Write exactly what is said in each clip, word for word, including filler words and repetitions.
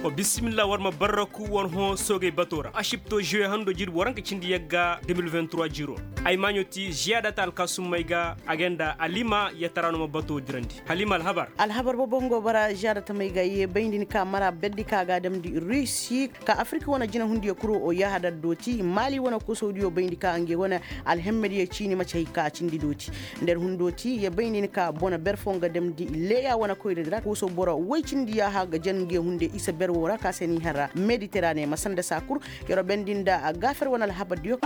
o bismillah warma barraku won ho soge batora ashipto jeu hando jir waranka cindi yagga deux mille vingt-trois jiro ay magnoti jiada tal kasum mayga agenda alima yatarano mo bato dirandi halima al habar al habar bo bongo bara jiada tamayga ye bayndini ka mara beddi kaga dem di Russi ka Afrika wona jina hundi kuro o yahada doti Mali wona ko Saudi o bayndi ka ange wona al hemmedi ye chini macha ka cindi doti nder hundoti ye bayndini ka bona berfonga dem di leya wona ko dira ko so boro way cindi ya haga jenge hunde isa berwora ka seni hara Mediterranee masanda sakur yoro bendinda gafer wona al habar dio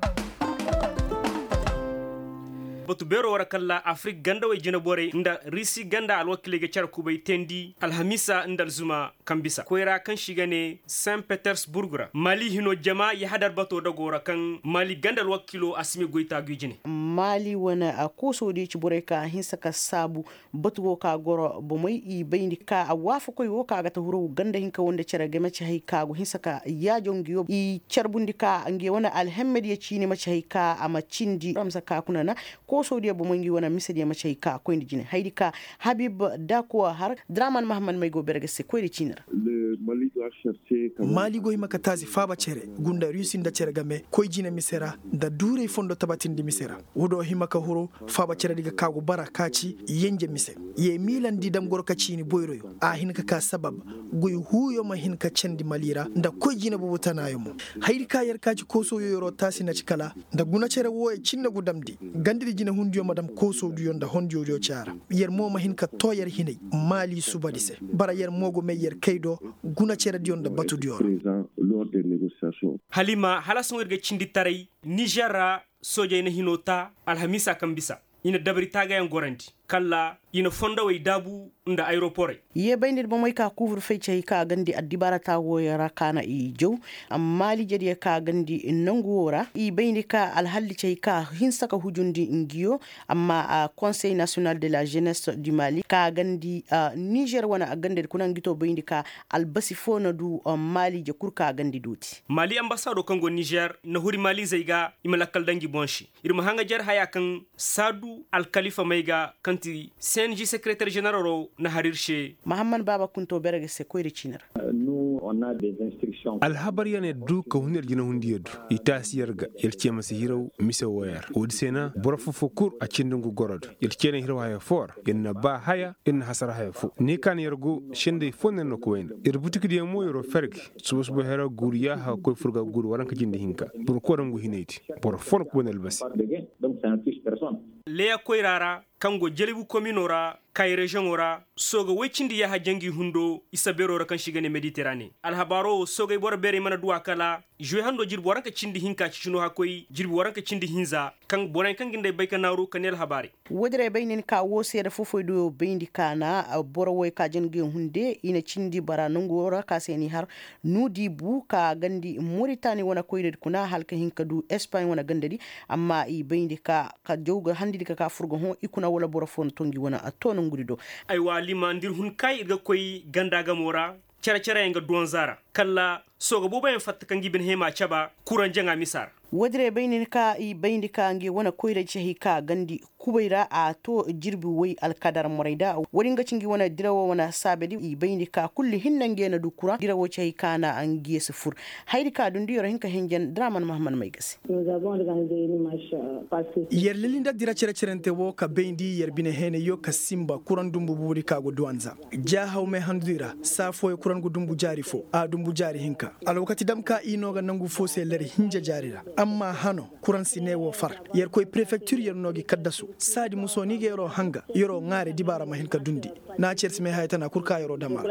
batu bero wara kala Afrique ganda way jina bore nda Risi ganda al wakile char kubay tendi alhamisa ndal zuma kambisa koyra kan shigane Saint Petersburg Mali hino jama ya hadar bato dagora kan Mali ganda al wakilo asimi goita gujine Mali wana akoso di ci bore ka hinsa ka sabu batu ka goro bo moy i bayndi ka awafu koy woka ga tahuro ganda hinka wonde cere gema ci hay ka go hinsa ka ya jongiyo i cerbundi ka nge wana alhammed ya cini ma ci hay ka ama cindi ramsa ka kunana ko Saudi bo mongi wona misadi ma cey ka ko indi jine haydi ka Habib Dako har Draman Mahamad may go berge se ko indi cinira le Mali doit chercher Mali go makatazi faba cere gunda Russi nda cere game ko jine misera da dure fondo tabatindi misera wodo himaka huro faba cere diga kago bara kaci yenje mise ye milan di dam gorka cini boyroyo a hinka ka sabab goy huyo ma hinka cendi malira nda ko jine bo tanayo mo haydi ka yar kaci ko so yoro tasi na cikala nda guna cere wo e cinna gudamdi gandiri jine hundiyo madam koso duyonda hondiyo jo cara yer moma hinka to yer hinay Mali subadise bara yer mogo me yer kaydo guna cere diyonda batu diyor Halima halasun erge cindi taray Nigera soje ne hinota alhamisa kambisa ina dabri taga yan gorandi kala ina fonda way dabu nda aeroport ye bayndi bo moy ka couvre feu cey ka gandi addibara ta woyara kana i jow Mali jadi ka gandi nangora i bayndi ka al halli cey ka hinsa ka hujundi ngiyo amma uh, Conseil national de la jeunesse du Mali ka gandi uh, Niger wana gande kuna ngito bayndi ka al basifona du uh, Mali je kurka gandi duti Mali ambassado kango Niger na huri Mali zaiga imalakal dangi bonshi irma hanga jar haya kan Sadu al Khalifa mayga kanti C N J secrétaire général na harirche Mohamed Baba Kunto berge se koyri cinar nous on a des instructions al habar yane du ko hunir jina hundiyadu itasi yarga yelcema se hiraw mise woyar odsena borofo fokur a cindungu gorod yelcene hiraw haya for inna ba haya inna hasara haya fu ni kan yargo shinde fonnen no ko wenda ir butiki de mo yoro ferg subus bo hera guriya ha ko furga gur waranka jindi hinka bur ko rangu hineti bor for ko nel bas donc c'est un touche personne leya koyrara kango jelibu kominora kay region ora soga wecindi ya hajangi hundo isabero ra kan shigane Mediterranee alhabaro soga bor bere mana duwa kala jwe hando jirbu waranka cindi hinka cino hakoy jirbu waranka cindi hinza kan bonan kan ginde bayka naru kanel habari wodre baynin ka wo sere fofo do bayndi kana boro way ka jangi hunde ina cindi bara nangora ka seni har nudi bu ka gandi Mauritanie wana koyde kuna halka hinka du Espagne wana gandadi amma i bayndi ka ka jowga handi ka ka furgo ho ikuna wala boro fon tongi wana atono ngurido ay wali mandir hun kay ga koy ganda gamora cara cara nga donzara kala soga boba en fatta kangi ben hema chaba kuran janga misar wadre bayni ka i bayni ka ngi wana koyre chehi ka gandi kubayra a to jirbi way alkadar moraida wari nga cingi wana dirawo wana sabedi i bayni ka kulli hinna ngena du kura dirawo chehi kana angi sufur haydi ka dun diyoro hinka henjen Draman Mahamad Maygasi nous avons organisé une marche passée yer lilinda dira cere cerente wo ka bayndi yer bine hene yo ka simba kuran dumbu buri ka go duanza ja hawme handira safo e kuran go dumbu jari fo a dumbu jari hinka alwakati dam ka ino ga nangu fo se ler hinja jarira amma hano kuran sinewo far yer koy prefecture yer nogi kaddasu sadi musoni ge yoro hanga yoro ngare dibara ma hinka dundi na certi me haytana kurka yoro dama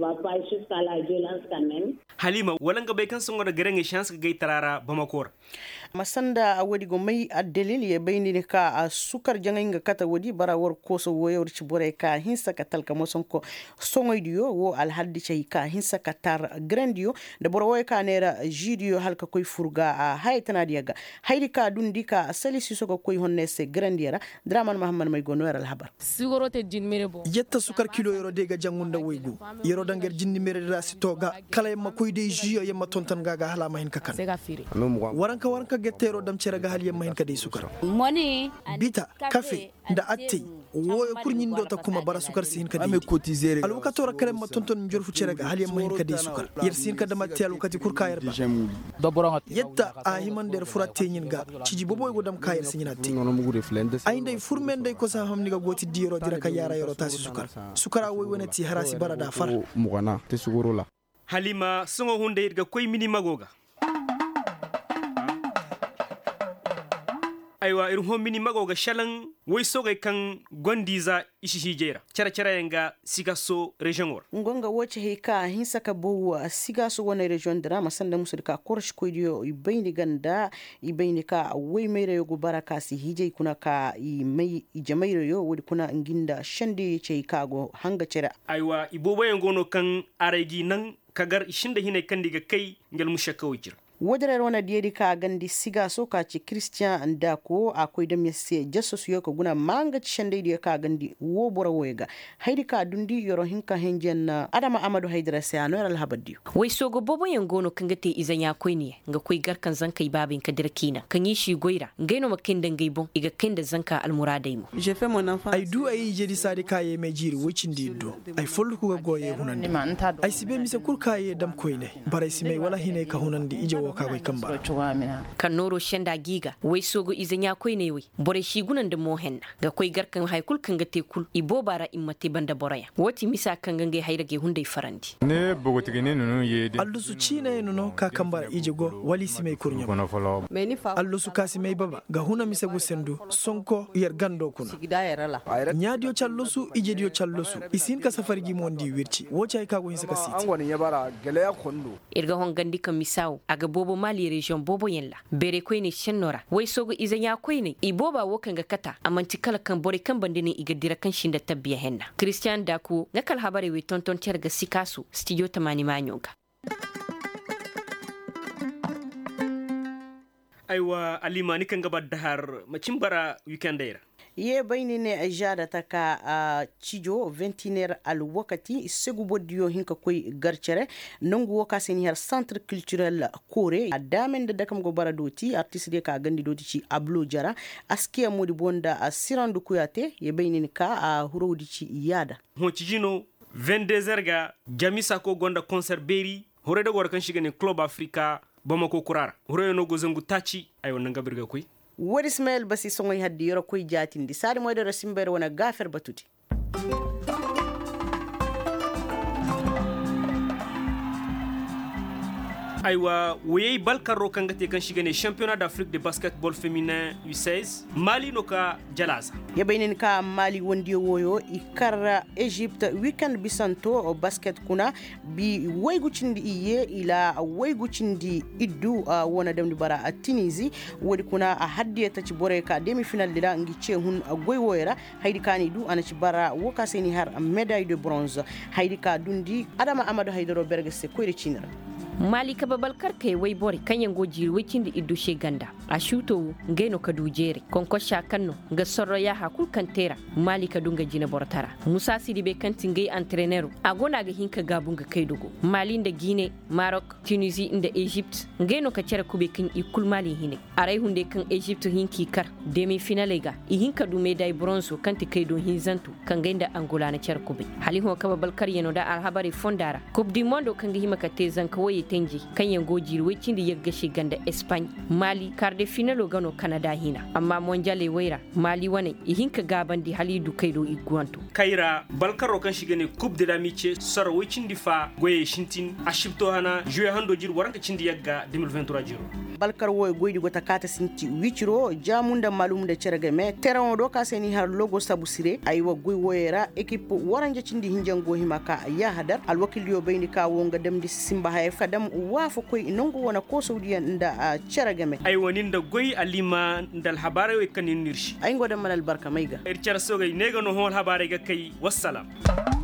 Halima walanga bay kan songo da garenge chance ga tarara Bamako masanda a wadi go mai adelil ye bayni ne ka a sukar jangai ga kata wadi bara war koso woyor ci bore ka hinsa ka talka mo sonko songoy diyo wo al haddi cey ka hinsa ka tar grandio de boro woy ka nera jidiyo halka koy furga a haytana diaga haydi ka dundi ka sali siso ko koy honne se grandiera Draman Mahamad may go noral habar sigoro te jinmere bo yetta sukar kilo yoro de ga jangunda woygu yoro danger jinni mere rasi toga kala ma koy de jiyo yema tontan gaga hala ma hin kakan waranka waranka gettero dam cere ga hal yema hin kadai sukar moni bita kafe da atte wo kurnyin do ta kuma bara sukar sin ka ame kotizere alwaka tora kare ma tonton njor fu cerega hali ma hin ka de sukar yer sin ka da matte alwakati kur ka yarba yetta a himan der furate nyin ga ciji boboy go dam kayar sinyina ti ay ndey furmen day ko sa hamni ga goti diro dira ka yara yoro ta sukar sukara woy wonati harasi barada far mugana te sugurula halima songo hunde ga koy mini magoga aywa irin hon mini magoga shalan wai sogai kan gondiza ishi hijera cara cara yanga sigaso region or ngonga woche heka hinsa ka bo sigaso wona region dra masanda musul ka korsh ko dio ibayni ganda ibayni ka wai mere yo baraka si hije kuna ka i mai jamairo yo wodi kuna nginda shande ce kago hanga cara aywa ibobo yangono kan aregi nan kagar ishinda hine kan diga kai ngel mushakawjir wadare wana diedi ka gandi siga so ka ci Christian Ndako akwai da messe jasso su yoko guna manga chande di ka gandi wo bora wega haidi ka dundi yoro hinka henjen Adama Amadu Haidara sai ano al habadi wai sogo bobo yangono kanga te izanya koi ne ga koi garkan zanka babin ka dirkina kan yi shi goira ngaino makin dan gaibon iga kinda zanka almuradai mu je fe mon enfant ay du ay jedi sadi kaye me jiri wocin di do ay follu ko goye hunande ay sibe mi se kur kaye dam koyne bare simay wala hine ka hunande ije ka kai kamba kan noro shenda giga wai sogo izanya koi ne wai bore shi gunan da mohenna ga koi garkan haikul kan ga tekul ibo bara immate banda boraya woti misa kan gange hairage hundai farandi ne bogoti ne no yedi allusu chine no ka kamba ije go wali simay kurnya allusu kasi may baba ga huna misa go sendu sonko yer gando kuna nyadio challusu ije dio challusu isin ka safargi mondi wirci wocha ka go hinsa ka siti angwani yabara gele ya kondo irga hon gandi kan misaw aga bobo mali region bobo yella bere koy ne shennora wai sogo izanya koy ne iboba wokan ga kata amanti kala kan bore kan bandini iga dira kan shinda tabbiya henna Christian Daku nakal habare wi tonton terga sikasu studio tamani manyoga aywa alima ni kan gaba dahar macin bara weekend era ye bayni ne ajada taka uh, cijo vingtineer al wakati segu bodiyo hinka koy garcere nongu woka seni har centre culturel kore adamen de dakam go baradoti artiste de ka gandi doti ci ablo jara askiya modi bonda a sirandu kuyate ye bayni ka a uh, hurodi ci yada ho cijino vingt-deux heures ga jamisa ko gonda concert beri hore de gor kan shigane club africa bamako kurara hore no go zangu tachi ayo nanga birga koy wadi Ismail basi songoy haddi yoro koy jatindi sari moyde rasimber wona gafer batuti aywa woyey balkaro kangate kan shigane championnat d'Afrique de basketball féminin U seize Mali no ka jalaza yabaynin ka Mali wondi woyo ikara Egypte weekend bisanto basket kuna bi waygu cindi iye ila waygu cindi iddu uh, wona demdi bara a Tunisie wodi kuna a haddiya taci bore ka demi final dila ngi ce hun goy woyra haydi kani du anaci bara woka seni har médaille de bronze haydi ka dundi Adama Amadou Haidaro bergese koyre cinira Mali ka babal karkai wai bori kanyan goji wikin da iddo ganda a shuto ngeno ka dujere konko shakanno ga sorro ya hakul kantera Mali ka dunga jina bortara Musa Sidi be kantin gai entraîneur agona ga hinka gabun ga kai dogo Mali da Guinea Maroc Tunisie inda Egypt ngeno ka cere kube kin ikul Mali hine arai hunde kan Egypt hinki kar demi finale ga i hinka du médaille bronze kanti kai do hinzantu kan gainda Angola na cere kube hali ho ka babal kar yeno da alhabari fondara coupe du monde kan ga himaka tezan kawai tenji kanyan goji wacin da ya gashi ganda Spain Mali kar da finalo gano Canada hina amma monjale waira Mali wane ihinka gaban di halidu kaido iguanto kaira balkaro kan shigane coupe de l'amitié saro wacin di fa goye shintin ashibto hana jouer hando jir waranka cindi yagga deux mille vingt-trois jiro balkar woy goydi gota kata sinti wichiro jamunda malum de ceragame terrain do ka seni har logo sabusire aywa goy woyera équipe waranja cindi hinjango himaka ya hadar alwakil yo bayni ka wonga demdi simba hay fadam wafo koy nongo wona ko saudiya nda ceragame ay wonin da goy alima ndal habare we kanin nirshi ay ngoda malal barka mayga er cer sogay nega no hol habare ga kay wassalam